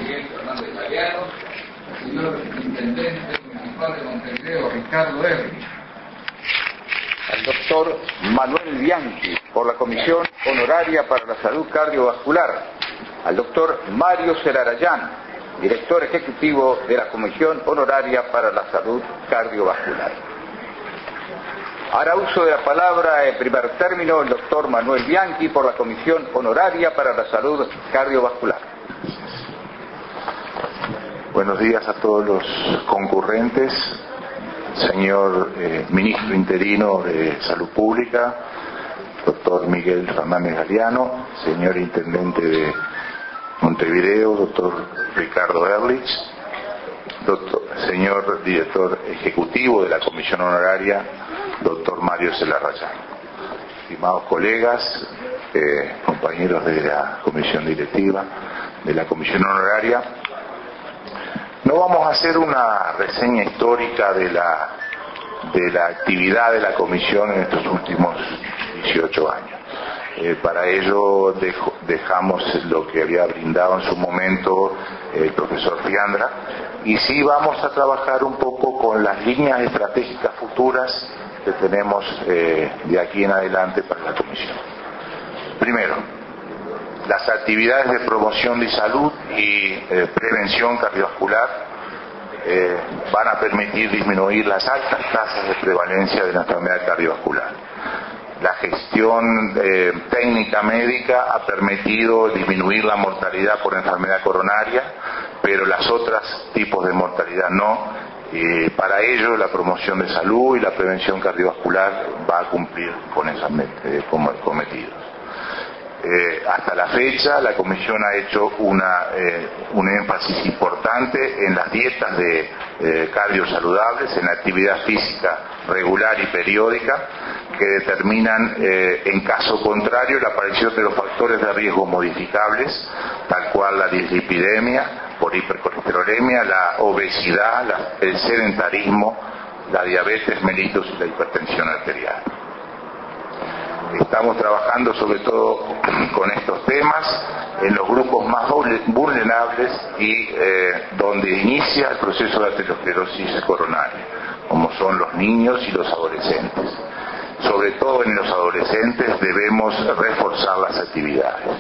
Miguel Fernández Galeano, al señor Intendente Municipal de Montevideo, Ricardo Erlich, al doctor Manuel Bianchi, por la Comisión Honoraria para la Salud Cardiovascular, al doctor Mario Celarayán, director ejecutivo de la Comisión Honoraria para la Salud Cardiovascular. Hará uso de la palabra en primer término el doctor Manuel Bianchi por la Comisión Honoraria para la Salud Cardiovascular. Buenos días a todos los concurrentes, señor ministro interino de Salud Pública, doctor Miguel Fernández Galeano, señor intendente de Montevideo, doctor Ricardo Erlich, señor director ejecutivo de la Comisión Honoraria, doctor Mario Celarayán. Estimados colegas, compañeros de la Comisión Directiva, de la Comisión Honoraria, no vamos a hacer una reseña histórica de la actividad de la Comisión en estos últimos 18 años. Para ello dejamos lo que había brindado en su momento el profesor Fiandra, y sí vamos a trabajar un poco con las líneas estratégicas futuras que tenemos de aquí en adelante para la Comisión. Primero, las actividades de promoción de salud y prevención cardiovascular van a permitir disminuir las altas tasas de prevalencia de la enfermedad cardiovascular. La gestión técnica médica ha permitido disminuir la mortalidad por enfermedad coronaria, pero las otras tipos de mortalidad no. Para ello, la promoción de salud y la prevención cardiovascular va a cumplir con esos cometidos. Hasta la fecha, la Comisión ha hecho un énfasis importante en las dietas de cardiosaludables, en la actividad física regular y periódica, que determinan, en caso contrario, la aparición de los factores de riesgo modificables, tal cual la dislipidemia por hipercolesterolemia, la obesidad, el sedentarismo, la diabetes mellitus y la hipertensión arterial. Estamos trabajando sobre todo con estos temas en los grupos más vulnerables y donde inicia el proceso de aterosclerosis coronaria, como son los niños y los adolescentes. Sobre todo en los adolescentes debemos reforzar las actividades.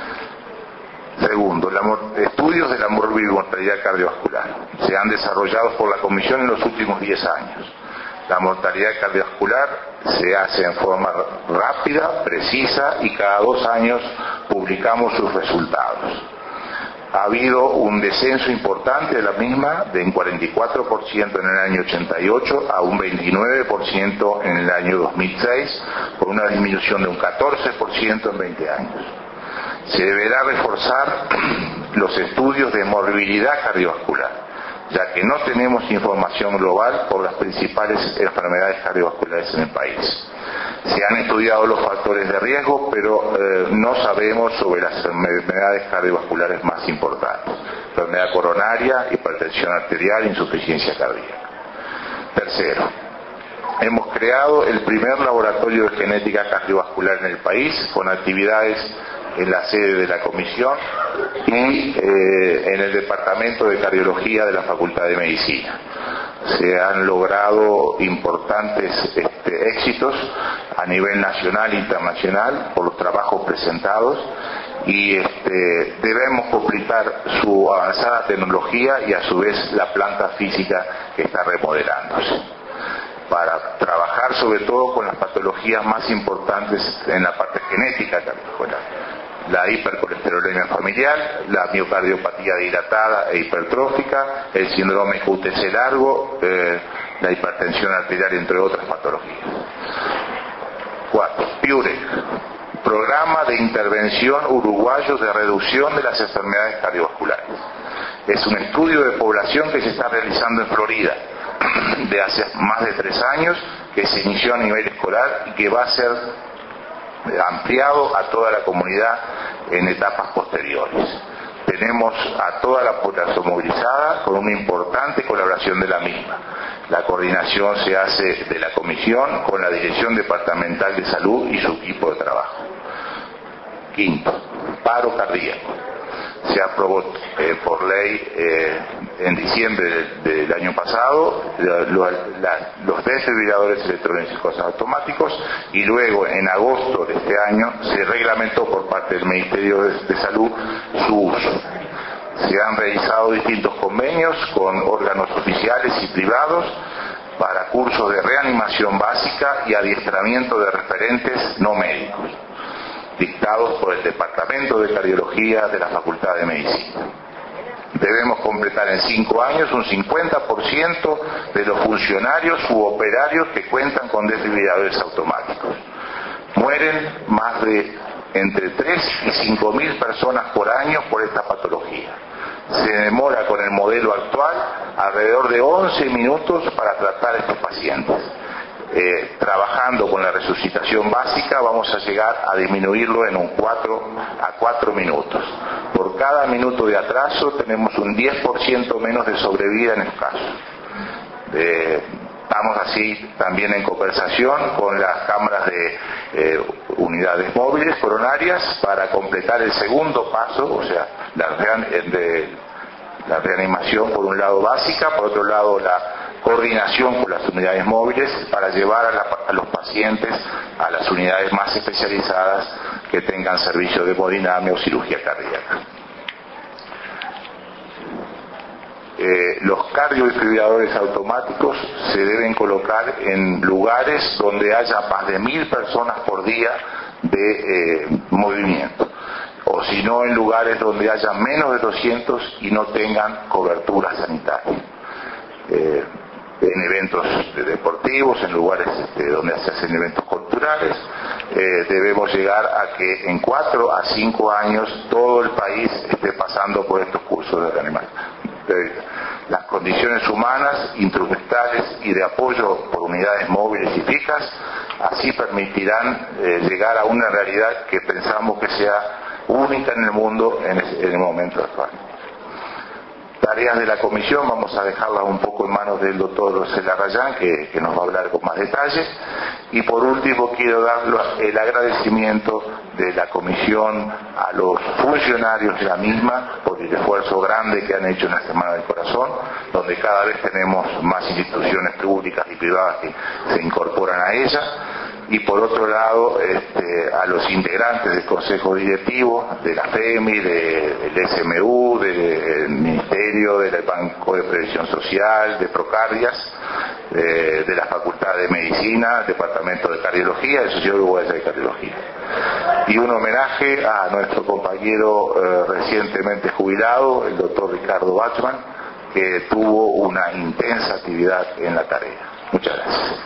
Segundo, estudios de la mortalidad cardiovascular se han desarrollado por la Comisión en los últimos 10 años. La mortalidad cardiovascular se hace en forma rápida, precisa, y cada 2 años publicamos sus resultados. Ha habido un descenso importante de la misma, de un 44% en el año 88 a un 29% en el año 2006, por una disminución de un 14% en 20 años. Se deberá reforzar los estudios de morbilidad cardiovascular, ya que no tenemos información global por las principales enfermedades cardiovasculares en el país. Se han estudiado los factores de riesgo, pero no sabemos sobre las enfermedades cardiovasculares más importantes: enfermedad coronaria, hipertensión arterial, insuficiencia cardíaca. Tercero, hemos creado el primer laboratorio de genética cardiovascular en el país, con actividades en la sede de la Comisión y en el Departamento de Cardiología de la Facultad de Medicina. Se han logrado importantes éxitos a nivel nacional e internacional por los trabajos presentados, y debemos completar su avanzada tecnología y a su vez la planta física que está remodelándose, para trabajar sobre todo con las patologías más importantes en la parte genética cardiovascular: la hipercolesterolemia familiar, la miocardiopatía dilatada e hipertrófica, el síndrome QTc largo, la hipertensión arterial, entre otras patologías. 4. PIUREC, Programa de Intervención Uruguayo de Reducción de las Enfermedades Cardiovasculares. Es un estudio de población que se está realizando en Florida de hace más de 3 años, que se inició a nivel escolar y que va a ser ampliado a toda la comunidad en etapas posteriores. Tenemos a toda la población movilizada con una importante colaboración de la misma. La coordinación se hace de la Comisión con la Dirección Departamental de Salud y su equipo de trabajo. Quinto, paro cardíaco. Se aprobó por ley en diciembre del año pasado los desfibriladores electrónicos automáticos, y luego en agosto de este año se reglamentó por parte del Ministerio de Salud su uso. Se han realizado distintos convenios con órganos oficiales y privados para cursos de reanimación básica y adiestramiento de referentes no médicos, dictados por el Departamento de Cardiología de la Facultad de Medicina. Debemos completar en 5 años un 50% de los funcionarios u operarios que cuentan con desfibriladores automáticos. Mueren más de entre 3 y 5.000 personas por año por esta patología. Se demora con el modelo actual alrededor de 11 minutos para tratar a estos pacientes. Trabajando con la resucitación básica vamos a llegar a disminuirlo en un 4 a 4 minutos. Por cada minuto de atraso tenemos un 10% menos de sobrevida en el caso. Estamos así también en conversación con las cámaras de unidades móviles coronarias para completar el segundo paso, o sea, la reanimación por un lado básica, por otro lado la coordinación con las unidades móviles para llevar a los pacientes a las unidades más especializadas que tengan servicio de hemodinamia o cirugía cardíaca. Los cardiofibriladores automáticos se deben colocar en lugares donde haya más de 1.000 personas por día de movimiento, o si no en lugares donde haya menos de 200 y no tengan cobertura sanitaria. En eventos deportivos, en lugares donde se hacen eventos culturales, debemos llegar a que en 4 a 5 años todo el país esté pasando por estos cursos de reanimación. Las condiciones humanas, instrumentales y de apoyo por unidades móviles y fijas, así permitirán llegar a una realidad que pensamos que sea única en el mundo en el momento actual. Tareas de la comisión vamos a dejarlas un poco en manos del doctor Celarayán, que nos va a hablar con más detalle. Y por último quiero dar el agradecimiento de la comisión a los funcionarios de la misma por el esfuerzo grande que han hecho en la Semana del Corazón, donde cada vez tenemos más instituciones públicas y privadas que se incorporan a ella. Y por otro lado, a los integrantes del Consejo Directivo, de la FEMI, del SMU, del Ministerio, del Banco de Previsión Social, de Procardias, de la Facultad de Medicina, Departamento de Cardiología, del Sociedad Uruguaya de Cardiología. Y un homenaje a nuestro compañero recientemente jubilado, el doctor Ricardo Bachmann, que tuvo una intensa actividad en la tarea. Muchas gracias.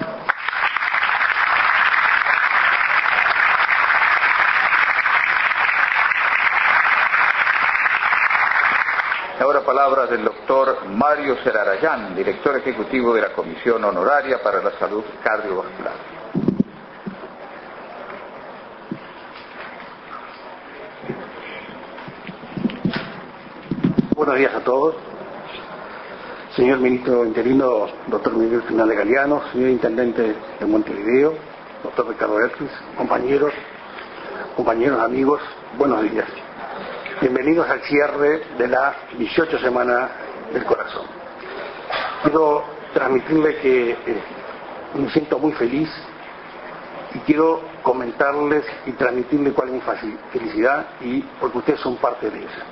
Ahora palabras del doctor Mario Celarayán, director ejecutivo de la Comisión Honoraria para la Salud Cardiovascular. Buenos días a todos. Señor ministro interino, doctor Miguel Fernández Galeano, señor intendente de Montevideo, doctor Ricardo Erkis, compañeros, amigos, buenos días. Bienvenidos al cierre de la 18 Semana del Corazón. Quiero transmitirle que me siento muy feliz y quiero comentarles y transmitirle cuál es mi felicidad, y porque ustedes son parte de ella.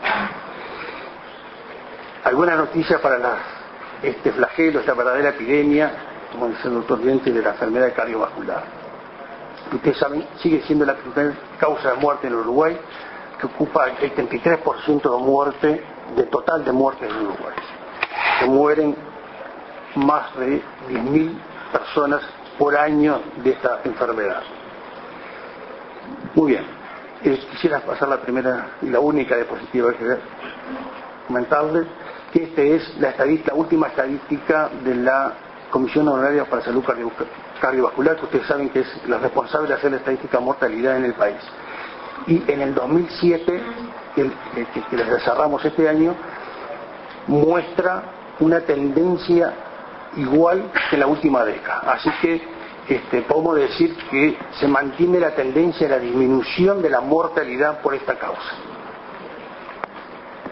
Algunas noticias para este flagelo, esta verdadera epidemia, como dice el doctor Diente, de la enfermedad cardiovascular. Ustedes saben, sigue siendo la primera causa de muerte en el Uruguay, que ocupa el 33% de muerte, de total de muertes en Uruguay. Se mueren más de 10.000 personas por año de esta enfermedad. Muy bien. Quisiera pasar la primera y la única diapositiva que comentarles, que esta es la última estadística de la Comisión Honoraria para Salud Cardiovascular, que ustedes saben que es la responsable de hacer la estadística de mortalidad en el país. Y en el 2007, que les cerramos este año, muestra una tendencia igual que en la última década. Así que podemos decir que se mantiene la tendencia de la disminución de la mortalidad por esta causa.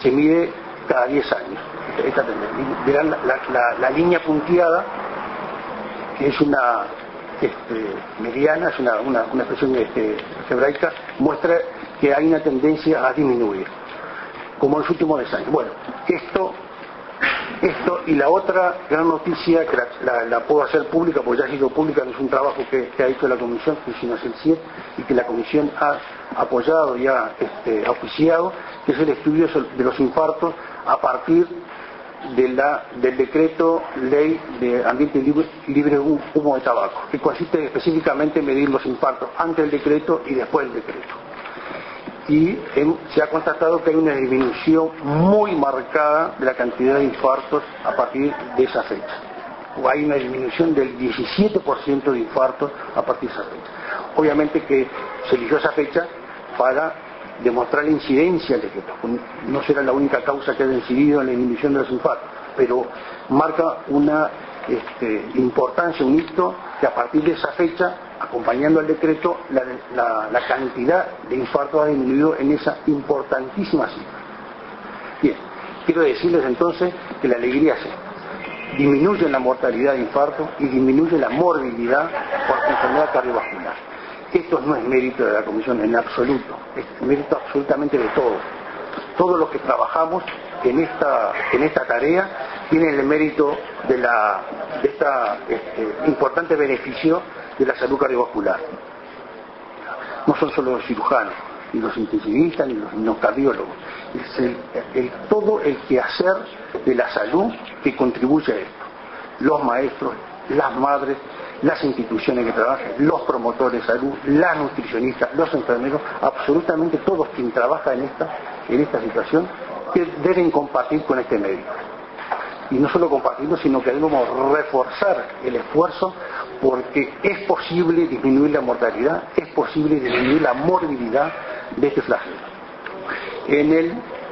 se mide cada 10 años. Verán la línea punteada, que es una mediana, es una expresión algebraica, muestra que hay una tendencia a disminuir, como en los últimos 10 años. Bueno, esto y la otra gran noticia, que la puedo hacer pública, porque ya ha sido pública, no es un trabajo que ha hecho la Comisión, sino es el CIEP, y que la Comisión ha apoyado y ha auspiciado, que es el estudio de los infartos a partir del decreto ley de ambiente libre de humo de tabaco, que consiste específicamente en medir los infartos antes del decreto y después del decreto. Y se ha constatado que hay una disminución muy marcada de la cantidad de infartos a partir de esa fecha. O hay una disminución del 17% de infartos a partir de esa fecha. Obviamente que se eligió esa fecha para demostrar la incidencia del decreto. No será la única causa que haya incidido en la disminución de los infartos, pero marca una importancia, un hito, que a partir de esa fecha, acompañando al decreto, la cantidad de infartos ha disminuido en esa importantísima cifra. Bien, quiero decirles entonces que la alegría es: disminuye la mortalidad de infarto y disminuye la morbilidad por enfermedad cardiovascular. Esto no es mérito de la Comisión en absoluto, es mérito absolutamente de todos. Todos los que trabajamos en esta tarea tienen el mérito de este importante beneficio de la salud cardiovascular. No son solo los cirujanos, ni los intensivistas, ni los cardiólogos. Es todo el quehacer de la salud que contribuye a esto. Los maestros, las madres, las instituciones que trabajan, los promotores de salud, las nutricionistas, los enfermeros, absolutamente todos quienes trabajan en esta situación, que deben compartir con este médico. Y no solo compartirlo, sino que debemos reforzar el esfuerzo, porque es posible disminuir la mortalidad, es posible disminuir la morbilidad de este flagelo. En el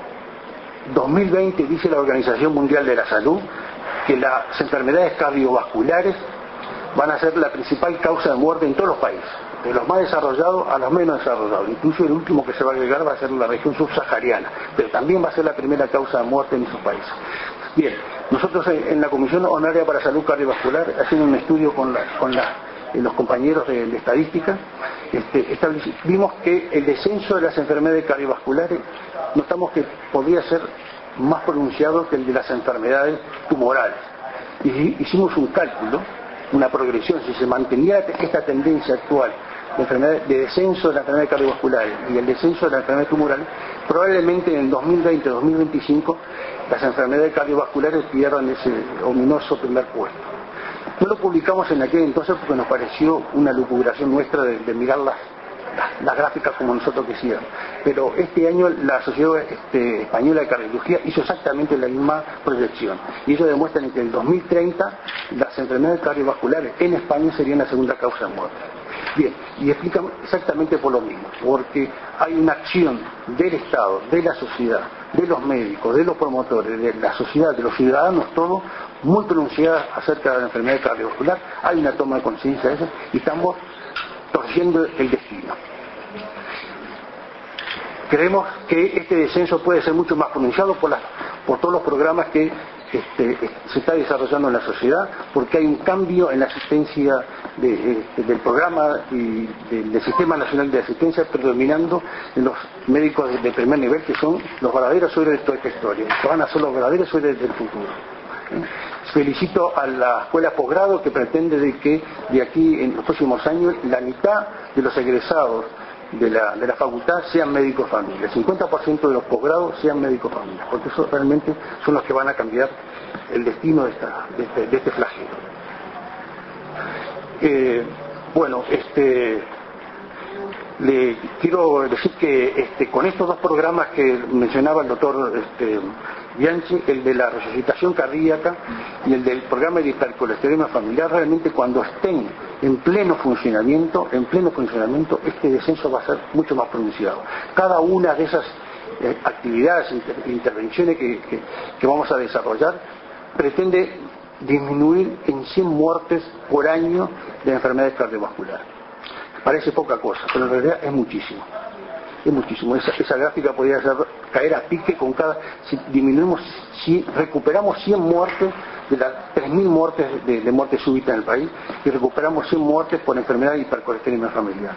2020 dice la Organización Mundial de la Salud que las enfermedades cardiovasculares van a ser la principal causa de muerte en todos los países, de los más desarrollados a los menos desarrollados. Incluso el último que se va a agregar va a ser la región subsahariana, pero también va a ser la primera causa de muerte en esos países. Bien, nosotros en la Comisión Honoraria para Salud Cardiovascular, haciendo un estudio con los compañeros de estadística, vimos que el descenso de las enfermedades cardiovasculares, notamos que podría ser más pronunciado que el de las enfermedades tumorales. Y hicimos un cálculo, una progresión: si se mantenía esta tendencia actual de descenso de las enfermedades cardiovasculares y el descenso de las enfermedades tumorales, probablemente en el 2020-2025 las enfermedades cardiovasculares pierdan ese ominoso primer puesto. No lo publicamos en aquel entonces porque nos pareció una lucubración nuestra de mirar las gráficas como nosotros quisiéramos, pero este año la Sociedad Española de Cardiología hizo exactamente la misma proyección, y ellos demuestran que en el 2030 las enfermedades cardiovasculares en España serían la segunda causa de muerte. Bien, y explican exactamente por lo mismo, porque hay una acción del Estado, de la sociedad, de los médicos, de los promotores, de la sociedad, de los ciudadanos, todos, muy pronunciada acerca de la enfermedad cardiovascular. Hay una toma de conciencia de eso y estamos torciendo el destino. Creemos que este descenso puede ser mucho más pronunciado por todos los programas que se está desarrollando en la sociedad, porque hay un cambio en la asistencia del programa y del Sistema Nacional de Asistencia, predominando en los médicos de primer nivel, que son los verdaderos héroes de toda esta historia, que van a ser los verdaderos héroes del futuro. Felicito a la escuela posgrado, que pretende de que de aquí en los próximos años la mitad de los egresados de la facultad sean médicos familia, el 50% de los posgrados sean médicos familia, porque esos realmente son los que van a cambiar el destino de este flagelo. Le quiero decir que con estos dos programas que mencionaba el doctor Bianchi, el de la resucitación cardíaca y el del programa de hipercolesterolemia familiar, realmente cuando estén en pleno funcionamiento, este descenso va a ser mucho más pronunciado. Cada una de esas actividades, intervenciones que vamos a desarrollar, pretende disminuir en 100 muertes por año de enfermedades cardiovasculares. Parece poca cosa, pero en realidad es muchísimo. es muchísimo. Esa gráfica podría caer a pique con cada... Si recuperamos 100 muertes, de las 3.000 muertes de muerte súbita en el país, y recuperamos 100 muertes por enfermedad hipercolesterolemia familiar.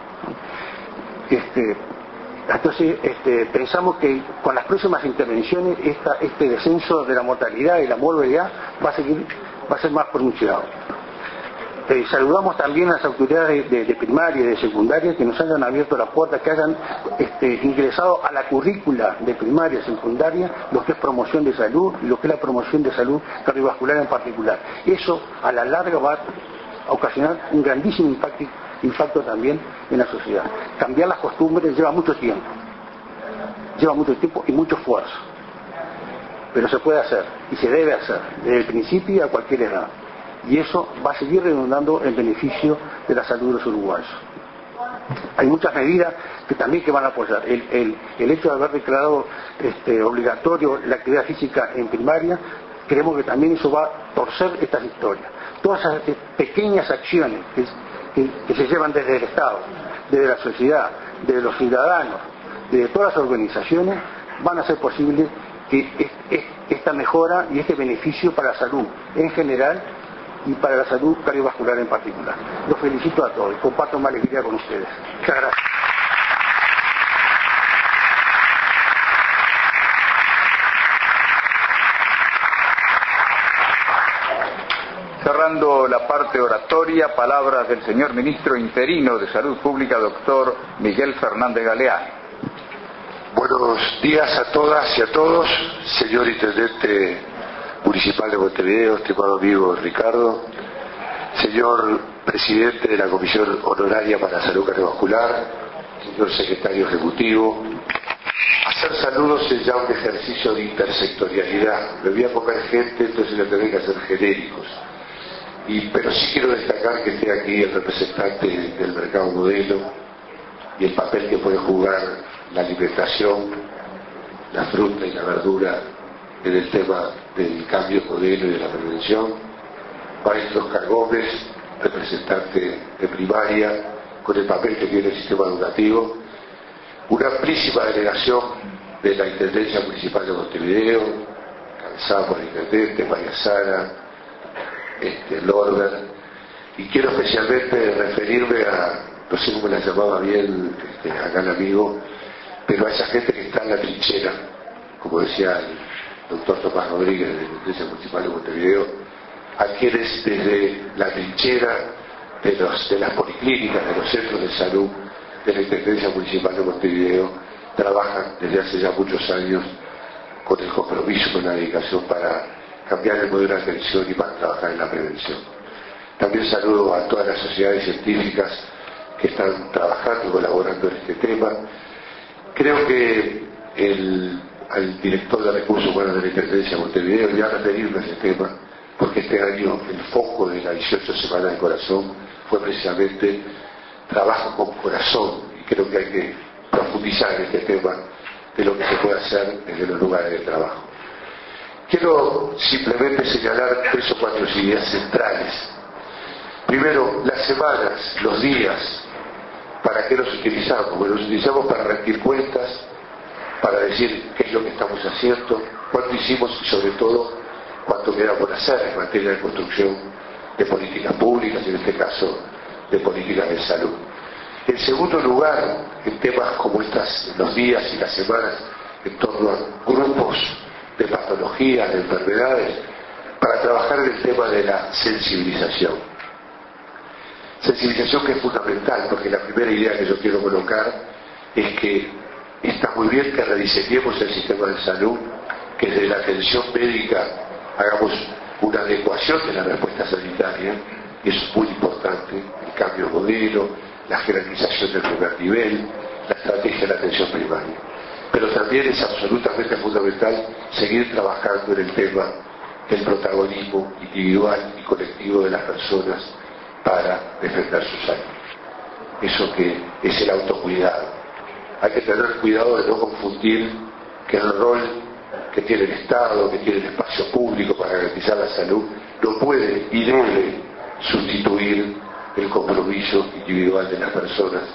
Entonces, pensamos que con las próximas intervenciones este descenso de la mortalidad y la morbilidad va a ser más pronunciado. Saludamos también a las autoridades de primaria y de secundaria que nos hayan abierto la puerta, que hayan ingresado a la currícula de primaria y secundaria lo que es promoción de salud y lo que es la promoción de salud cardiovascular en particular. Eso a la larga va a ocasionar un grandísimo impacto también en la sociedad. Cambiar las costumbres lleva mucho tiempo y mucho esfuerzo, pero se puede hacer y se debe hacer desde el principio y a cualquier edad, y eso va a seguir redundando en beneficio de la salud de los uruguayos. Hay muchas medidas que van a apoyar el hecho de haber declarado obligatorio la actividad física en primaria. Creemos que también eso va a torcer estas historias. Todas esas pequeñas acciones que se llevan desde el Estado, desde la sociedad, desde los ciudadanos, desde todas las organizaciones, van a hacer posible que esta mejora y este beneficio para la salud en general y para la salud cardiovascular en particular. Los felicito a todos y comparto mi alegría con ustedes. Muchas gracias. Cerrando la parte oratoria, palabras del señor Ministro Interino de Salud Pública, doctor Miguel Fernández Galeano. Buenos días a todas y a todos, señor Intendente Municipal de Montevideo, estimado amigo Ricardo, señor Presidente de la Comisión Honoraria para la Salud Cardiovascular, señor Secretario Ejecutivo. Hacer saludos es ya un ejercicio de intersectorialidad. Me voy a comer gente, entonces voy a tener que hacer genéricos. Pero sí quiero destacar que esté aquí el representante del mercado modelo y el papel que puede jugar la alimentación, la fruta y la verdura en el tema del cambio modelo y de la prevención. Maestro Oscar Gómez, representante de primaria, con el papel que tiene el sistema educativo. Una amplísima delegación de la Intendencia Municipal de Montevideo, encabezada por el Intendente, María Sara, Lorber, y quiero especialmente referirme a, no sé cómo la llamaba bien acá el amigo, pero a esa gente que está en la trinchera, como decía el doctor Tomás Rodríguez de la Intendencia Municipal de Montevideo, a quienes desde la trinchera de las policlínicas, de los centros de salud de la Intendencia Municipal de Montevideo, trabajan desde hace ya muchos años con el compromiso, con la dedicación para cambiar el modelo de atención y para trabajar en la prevención. También saludo a todas las sociedades científicas que están trabajando y colaborando en este tema. Creo que al director de Recursos Humanos de la Intendencia de Montevideo voy a referirme a ese tema, porque este año el foco de la 18 Semanas del Corazón fue precisamente trabajo con corazón, y creo que hay que profundizar en este tema de lo que se puede hacer desde los lugares de trabajo. Quiero simplemente señalar 3 o 4 ideas centrales. Primero, las semanas, los días, ¿para qué los utilizamos? Bueno, los utilizamos para rendir cuentas, para decir qué es lo que estamos haciendo, cuánto hicimos y sobre todo cuánto queda por hacer en materia de construcción de políticas públicas, y en este caso de políticas de salud. En segundo lugar, en temas como los días y las semanas en torno a grupos de patologías, de enfermedades, para trabajar en el tema de la sensibilización. Sensibilización que es fundamental, porque la primera idea que yo quiero colocar es que está muy bien que rediseñemos el sistema de salud, que desde la atención médica hagamos una adecuación de la respuesta sanitaria, y eso es muy importante, el cambio de modelo, la jerarquización del primer nivel, la estrategia de la atención primaria. Pero también es absolutamente fundamental seguir trabajando en el tema del protagonismo individual y colectivo de las personas para defender su salud. Eso que es el autocuidado. Hay que tener cuidado de no confundir que el rol que tiene el Estado, que tiene el espacio público para garantizar la salud, no puede y debe sustituir el compromiso individual de las personas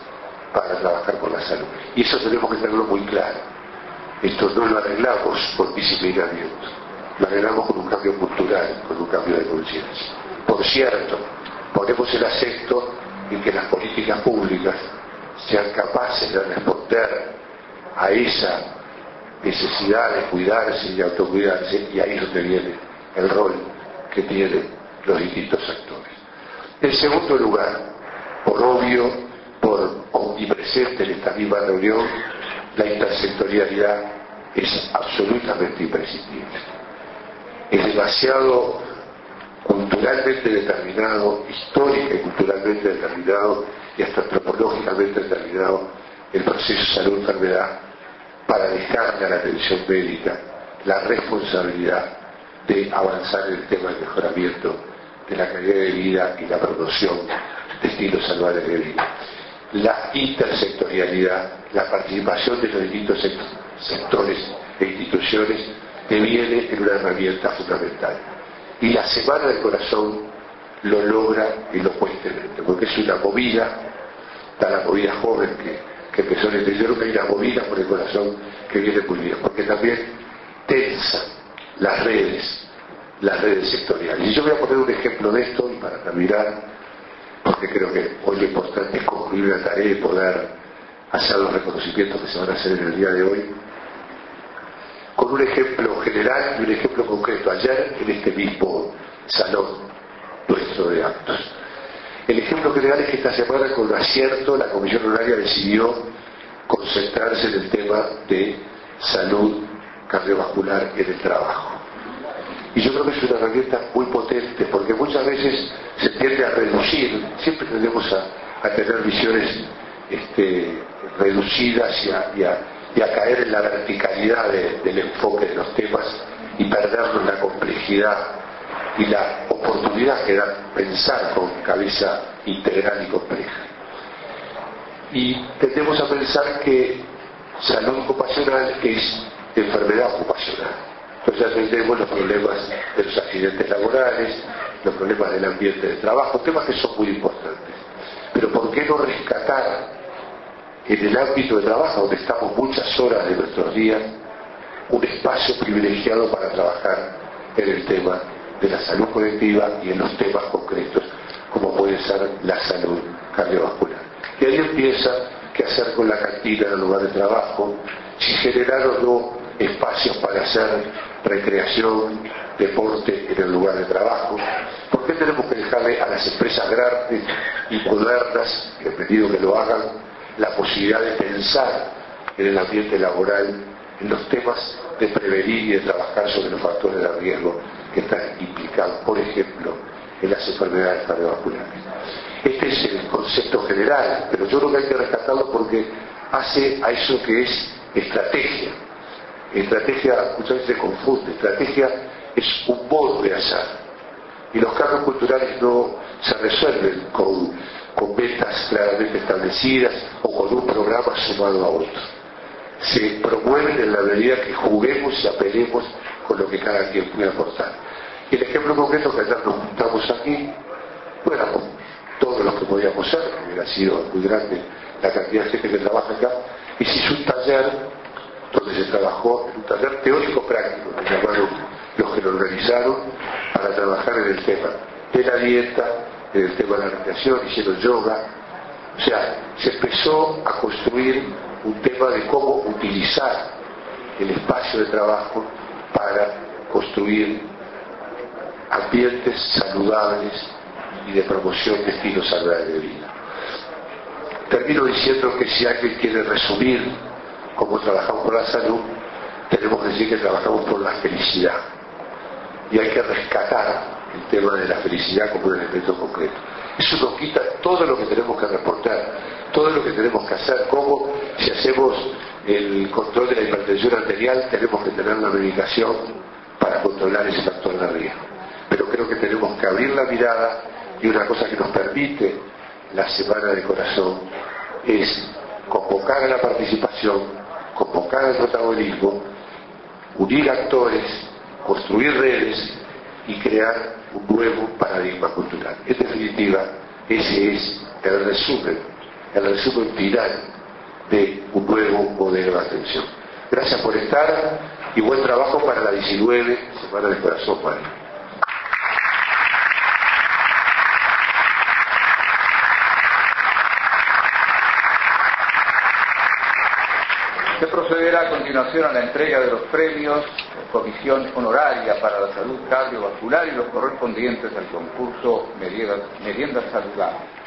para trabajar por la salud. Y eso tenemos que tenerlo muy claro. Esto no lo arreglamos con disciplinamiento, lo arreglamos con un cambio cultural, con un cambio de conciencia. Por cierto, ponemos el acento en que las políticas públicas sean capaces de responder a esa necesidad de cuidarse y de autocuidarse, y ahí es donde viene el rol que tienen los distintos actores. En segundo lugar, por obvio, por omnipresente en esta misma reunión, la intersectorialidad es absolutamente imprescindible. Es demasiado culturalmente determinado, histórica y culturalmente determinado y hasta antropológicamente determinado el proceso salud-enfermedad para dejarle a la atención médica la responsabilidad de avanzar en el tema del mejoramiento de la calidad de vida y la promoción de estilos saludables de vida. La intersectorialidad, la participación de los distintos sectores e instituciones deviene en una herramienta fundamental. Y la Semana del Corazón lo logra elocuentemente, porque es una movida, está la movida joven que empezó en el interior, que hay una movida por el corazón que viene muy bien, porque también tensa las redes sectoriales. Y yo voy a poner un ejemplo de esto, y para terminar, porque creo que hoy lo importante es concluir la tarea y poder hacer los reconocimientos que se van a hacer en el día de hoy, con un ejemplo general y un ejemplo concreto. Ayer, en este mismo salón nuestro de actos, el ejemplo general es que esta semana, con acierto, la Comisión Honoraria decidió concentrarse en el tema de salud cardiovascular en el trabajo. Y yo creo que es una herramienta muy potente, porque muchas veces se tiende a reducir, siempre tendemos a tener visiones reducidas y a caer en la verticalidad del enfoque de los temas y perdernos la complejidad y la oportunidad que da pensar con cabeza integral y compleja. Y tendemos a pensar que salud ocupacional es enfermedad ocupacional. Entonces atendemos los problemas de los accidentes laborales, los problemas del ambiente de trabajo, temas que son muy importantes. Pero ¿por qué no rescatar en el ámbito de trabajo, donde estamos muchas horas de nuestros días, un espacio privilegiado para trabajar en el tema de la salud colectiva y en los temas concretos, como puede ser la salud cardiovascular? Y ahí empieza qué hacer con la cantina en el lugar de trabajo, si generar o no espacios para hacer recreación, deporte en el lugar de trabajo. ¿Por qué tenemos que dejarle a las empresas grandes y modernas, que he pedido que lo hagan, la posibilidad de pensar en el ambiente laboral, en los temas de prevenir y de trabajar sobre los factores de riesgo que están implicados, por ejemplo, en las enfermedades cardiovasculares? Este es el concepto general, pero yo creo que hay que rescatarlo porque hace a eso que es estrategia. Estrategia muchas veces se confunde. Estrategia es un modo de hacer, y los cambios culturales no se resuelven con metas claramente establecidas o con un programa sumado a otro. Se promueven en la medida que juguemos y apelemos con lo que cada quien puede aportar. Y el ejemplo concreto que ayer nos juntamos aquí, no éramos todos los que podíamos ser, hubiera sido muy grande la cantidad de gente que trabaja acá, y se hizo un taller donde se trabajó en un taller teórico-práctico, que llamaron los que lo organizaron, para trabajar en el tema de la dieta, en el tema de la recreación, hicieron yoga. O sea, se empezó a construir un tema de cómo utilizar el espacio de trabajo para construir ambientes saludables y de promoción de estilos saludables de vida. Termino diciendo que si alguien quiere resumir cómo trabajamos por la salud, tenemos que decir que trabajamos por la felicidad. Y hay que rescatar el tema de la felicidad como un elemento concreto. Eso nos quita todo lo que tenemos que reportar, todo lo que tenemos que hacer, como si hacemos el control de la hipertensión arterial, tenemos que tener la medicación para controlar ese factor de riesgo. Pero creo que tenemos que abrir la mirada, y una cosa que nos permite la Semana del Corazón es convocar a la participación, convocar al protagonismo, unir actores, construir redes y crear un nuevo paradigma cultural. En definitiva, ese es el resumen el resumen final de un nuevo modelo de atención. Gracias por estar y buen trabajo para la 19 Semana del Corazón Mario. Se procederá a continuación a la entrega de los premios Comisión Honoraria para la Salud Cardiovascular y los correspondientes al concurso Meriendas Saludables.